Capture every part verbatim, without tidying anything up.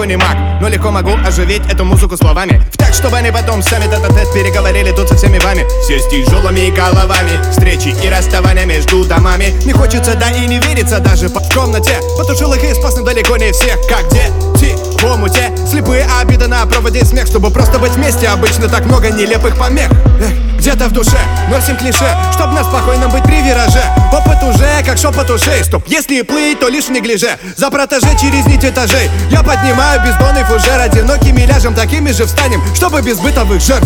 не маг, но легко могу оживить эту музыку словами. В так, чтобы они потом сами тет-а-тет переговорили тут со всеми вами. Все с тяжелыми головами, встречи и расставания между домами. Не хочется, да и не верится даже в комнате. Потушил их и спас, но далеко не всех. Как дети в омуте, слепые обиды на проводе смех. Чтобы просто быть вместе, обычно так много нелепых помех. Эх, где-то в душе носим клише, чтоб на спокойном быть при вираже. Опыт уже как шепот ушей. Стоп, если и плыть, то лишь в неглиже. За протеже через нить этажей я поднимаю бездонный фужер. Одинокими ляжем, такими же встанем, чтобы без бытовых жертв.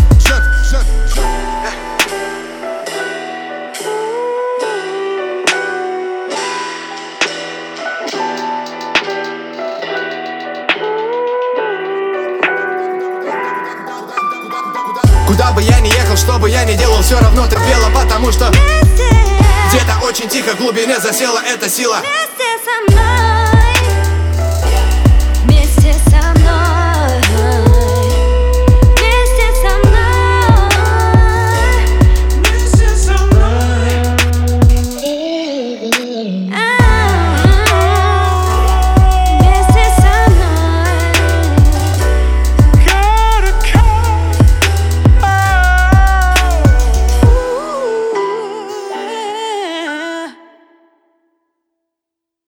Куда бы я ни ехал, что бы я ни делал, все равно терпела, потому что где-то очень тихо в глубине засела эта сила. Вместе со мной.